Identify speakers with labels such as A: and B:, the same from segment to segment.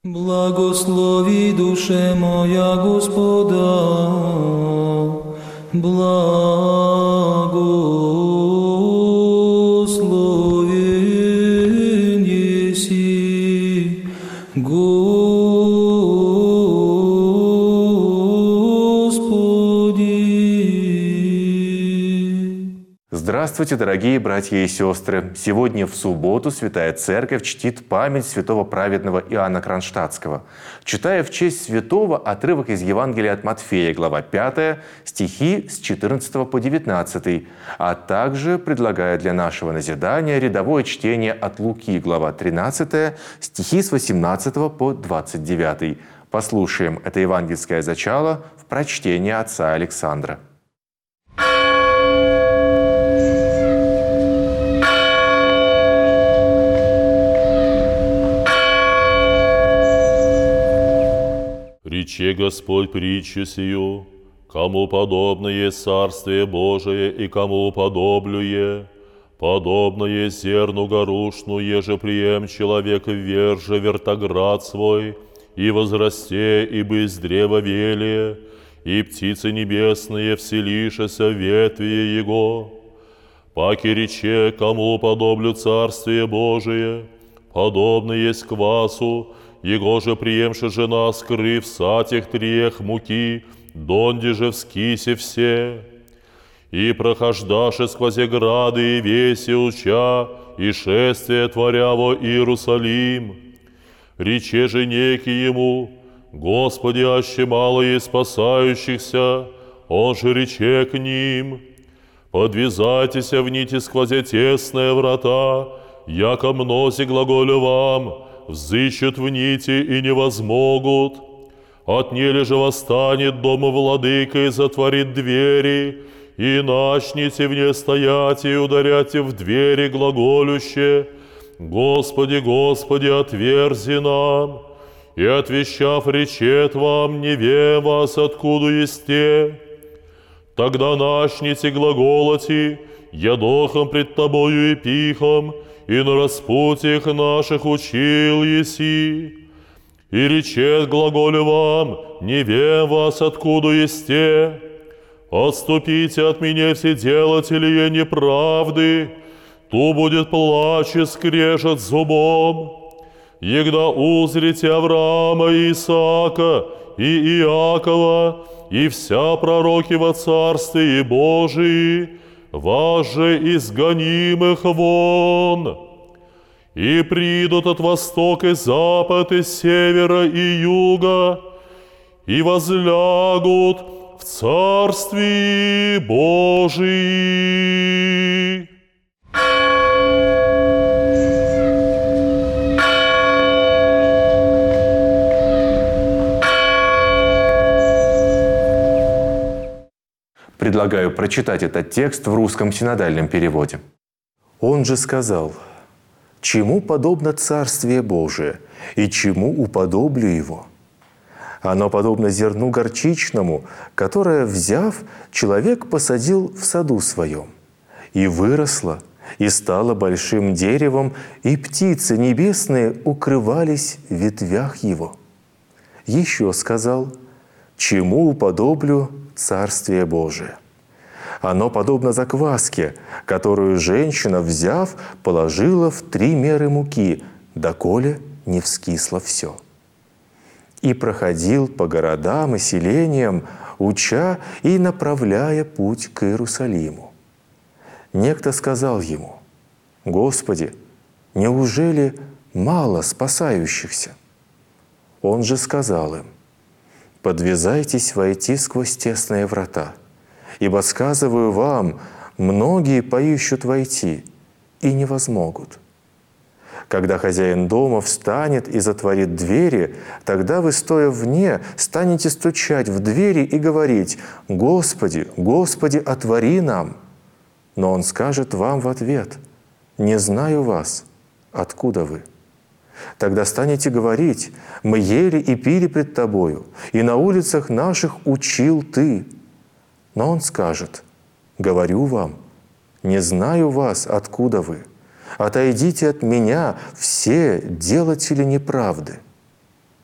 A: Благослови, душе моя, Господа, благословен еси, Господи.
B: Здравствуйте, дорогие братья и сестры! Сегодня в субботу Святая Церковь чтит память святого праведного Иоанна Кронштадтского. Читая в честь святого отрывок из Евангелия от Матфея, глава 5, стихи с 14 по 19, а также предлагая для нашего назидания рядовое чтение от Луки, глава 13, стихи с 18 по 29. Послушаем это евангельское зачало в прочтении отца Александра.
C: Рече Господь притчу сию: кому подобно есть Царствие Божие, и кому уподоблюе? Подобно есть зерну горушну, еже прием человек верже вертоград свой, и возрасте, и бысь древо велие, и птицы небесные вселишеся в ветви его. Паки рече, кому уподоблю Царствие Божие, подобно есть квасу, его же приемша жена, скрыв сатях трех муки, донде же вскисе все. И прохождаше сквозь грады и веси уча, и шествие творя во Иерусалим. Рече же некий ему: Господи, аще мало есть спасающихся, он же рече к ним: подвязайтесь в нити сквозь тесные врата, яко мнози глаголю вам, взыщут в нити и не возмогут. Отнели же восстанет дома владыка и затворит двери, и начните вне стоять и ударяйте в двери глаголюще: Господи, Господи, отверзи нам. И отвещав речет вам: не вем вас, откуда есте. Тогда начните глаголоти: я дохом пред тобою и пихом, и на распутьях наших учил еси. И речет глаголю вам: не вем вас, откуда есте. Отступите от меня, все делатели неправды, ту будет плач и скрежет зубом. Егда узрите Авраама и Исаака и Иакова, и вся пророки во Царстве Божии, вас же изгонимых вон. И придут от востока и запад, и севера, и юга, и возлягут в Царстве Божии.
B: Предлагаю прочитать этот текст в русском синодальном переводе. «Он же сказал: чему подобно Царствие Божие, и чему уподоблю его? Оно подобно зерну горчичному, которое, взяв, человек посадил в саду своем, и выросло, и стало большим деревом, и птицы небесные укрывались в ветвях его. Еще сказал: чему уподоблю Царствие Божие? Оно подобно закваске, которую женщина, взяв, положила в 3 меры муки, доколе не вскисло все. И проходил по городам и селениям, уча и направляя путь к Иерусалиму. Некто сказал ему: Господи, неужели мало спасающихся? Он же сказал им: подвязайтесь войти сквозь тесные врата, ибо, сказываю вам, многие поищут войти и не возмогут. Когда хозяин дома встанет и затворит двери, тогда вы, стоя вне, станете стучать в двери и говорить: Господи, Господи, отвори нам. Но он скажет вам в ответ: не знаю вас, откуда вы? Тогда станете говорить: мы ели и пили пред тобою, и на улицах наших учил ты. Но он скажет: говорю вам, не знаю вас, откуда вы. Отойдите от меня, все делатели неправды.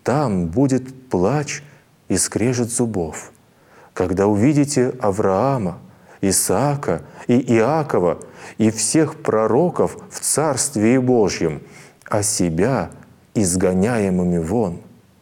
B: там будет плач и скрежет зубов. Когда увидите Авраама, Исаака и Иакова и всех пророков в Царстве Божьем, а себя изгоняемыми вон.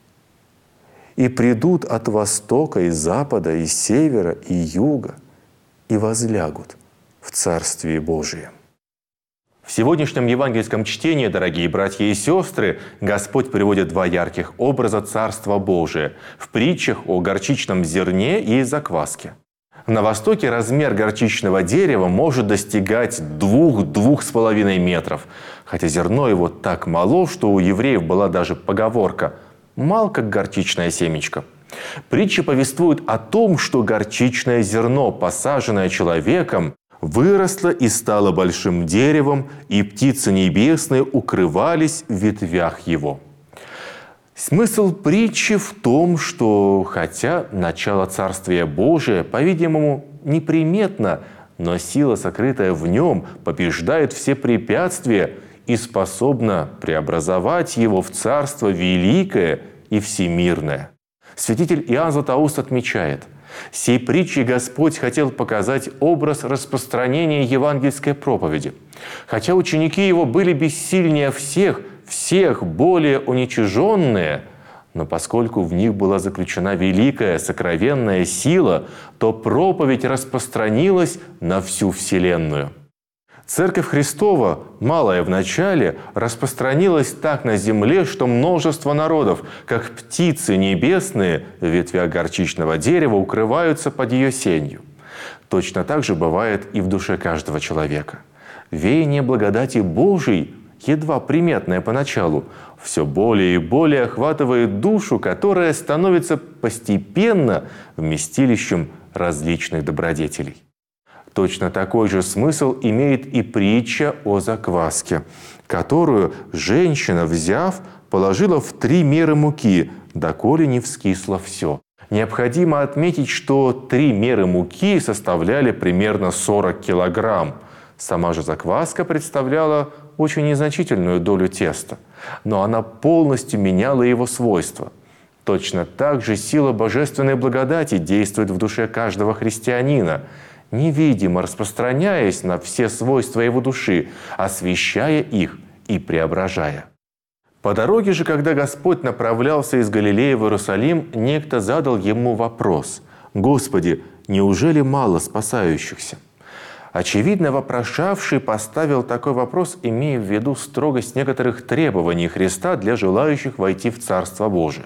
B: И придут от востока и запада, и севера, и юга, и возлягут в Царстве Божьем. В сегодняшнем евангельском чтении, дорогие братья и сестры, Господь приводит два ярких образа Царства Божия в притчах о горчичном зерне и закваске. На Востоке размер горчичного дерева может достигать 2–2,5 метров, хотя зерно его так мало, что у евреев была даже поговорка «мал, как горчичное семечко». Притча повествует о том, что горчичное зерно, посаженное человеком, выросло и стало большим деревом, и птицы небесные укрывались в ветвях его. Смысл притчи в том, что хотя начало Царствия Божия, по-видимому, неприметно, но сила, сокрытая в нем, побеждает все препятствия и способна преобразовать его в Царство великое и всемирное. Святитель Иоанн Златоуст отмечает: «Сей притчей Господь хотел показать образ распространения евангельской проповеди. Хотя ученики его были бессильнее всех более уничиженные, но поскольку в них была заключена великая сокровенная сила, то проповедь распространилась на всю вселенную». Церковь Христова, малая в начале, распространилась так на земле, что множество народов, как птицы небесные, в ветвях горчичного дерева укрываются под ее сенью. Точно так же бывает и в душе каждого человека. Веяние благодати Божией, едва приметное поначалу, все более и более охватывает душу, которая становится постепенно вместилищем различных добродетелей. Точно такой же смысл имеет и притча о закваске, которую женщина, взяв, положила в 3 меры муки, доколе не вскисло все. Необходимо отметить, что 3 меры муки составляли примерно 40 килограмм. Сама же закваска представляла очень незначительную долю теста, но она полностью меняла его свойства. Точно так же сила божественной благодати действует в душе каждого христианина, невидимо распространяясь на все свойства его души, освещая их и преображая. По дороге же, когда Господь направлялся из Галилеи в Иерусалим, некто задал ему вопрос: «Господи, неужели мало спасающихся?» Очевидно, вопрошавший поставил такой вопрос, имея в виду строгость некоторых требований Христа для желающих войти в Царство Божие.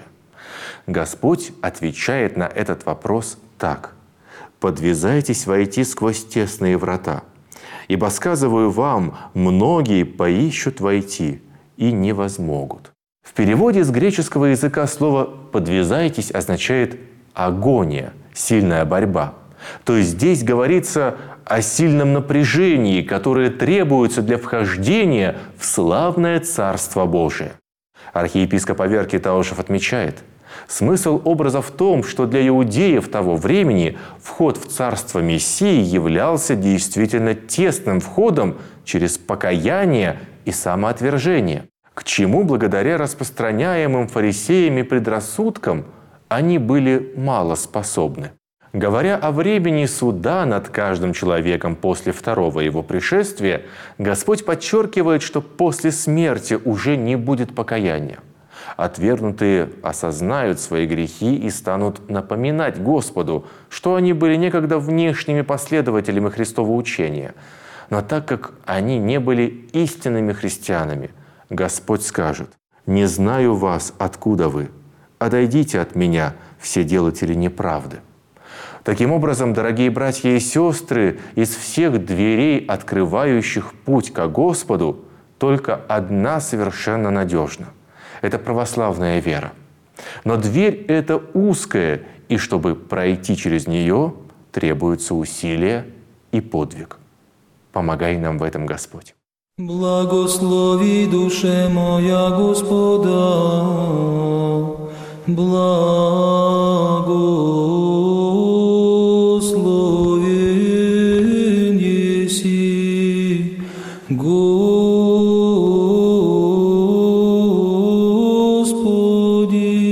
B: Господь отвечает на этот вопрос так: «Подвязайтесь войти сквозь тесные врата, ибо, сказываю вам, многие поищут войти и не возмогут». В переводе с греческого языка слово «подвязайтесь» означает «агония», «сильная борьба». То есть здесь говорится о сильном напряжении, которое требуется для вхождения в славное Царство Божие. Архиепископ Аверкий Таушев отмечает: смысл образа в том, что для иудеев того времени вход в Царство Мессии являлся действительно тесным входом через покаяние и самоотвержение, к чему, благодаря распространяемым фарисеями предрассудкам, они были мало способны. Говоря о времени суда над каждым человеком после второго его пришествия, Господь подчеркивает, что после смерти уже не будет покаяния. Отвергнутые осознают свои грехи и станут напоминать Господу, что они были некогда внешними последователями Христова учения. Но так как они не были истинными христианами, Господь скажет: «Не знаю вас, откуда вы. Отойдите от меня, все делатели неправды». Таким образом, дорогие братья и сестры, из всех дверей, открывающих путь ко Господу, только одна совершенно надежна. Это православная вера. Но дверь эта узкая, и чтобы пройти через нее, требуется усилие и подвиг. Помогай нам в этом, Господь.
A: Благослови душе моя Господа, благословен еси, Господи.